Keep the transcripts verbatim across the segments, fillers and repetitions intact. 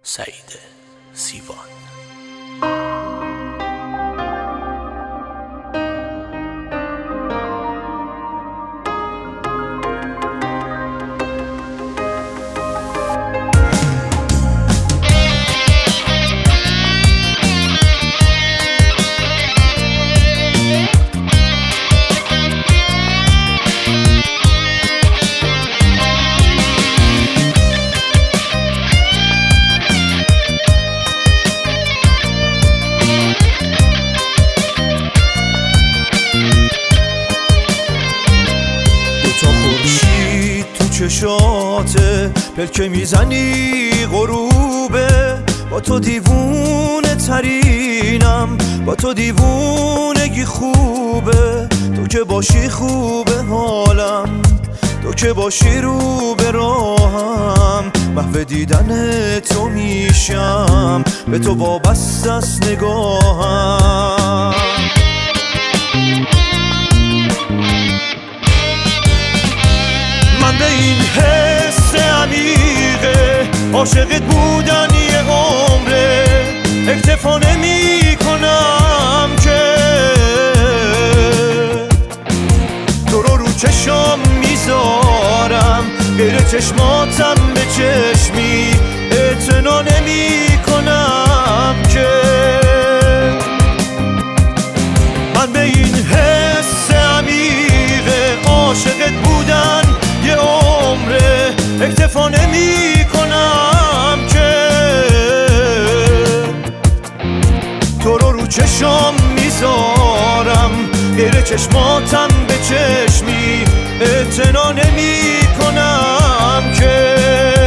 سعید سیوان. چشاته پلکه میزنی غروبه، با تو دیوونه ترینم، با تو دیوونگی خوبه. تو که باشی خوبه حالم، تو که باشی رو به راهم، محو دیدن تو میشم، به تو وابسته است نگاهم. من به این حس عمیقه عاشقت بودن یه عمره، اکتفا نمی کنم که تو رو رو چشم میذارم، غیر چشماتم به چشمی اعتنا نمی کنم که. من به این حس عمیقه عاشقت بودن یه عمره، اکتفا نمی کنم که تو رو رو چشم میذارم، غیر چشماتم به چشمی اعتنا نمی کنم که.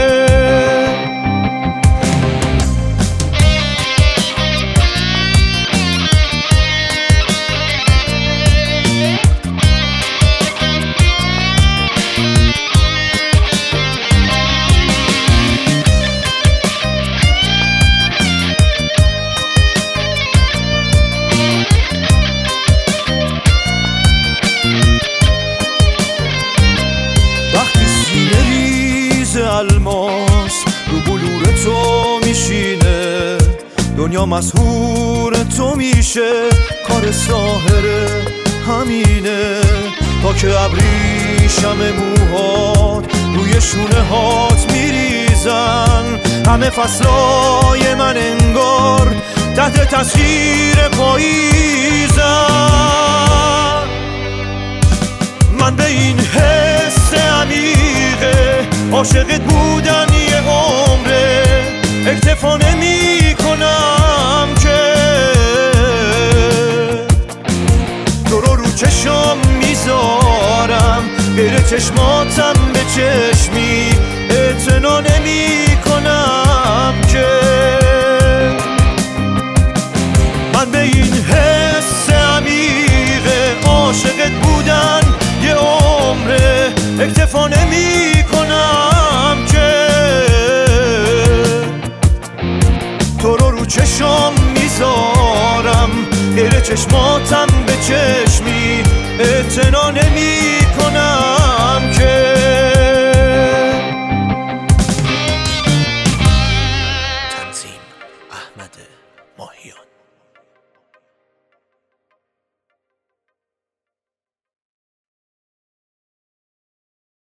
الماس رو بلور تو میشینه، دنیا مسحور تو میشه، کار ساحره همینه. تا که ابریشم موهات روی شونه هات میریزن، همه فصلای من انگار تحت تسخیر پاییزن. من به این حس عمیقه عاشقت بودن یه عمره، اکتفا نمی کنم که تو رو رو چشم میذارم، غیر چشماتم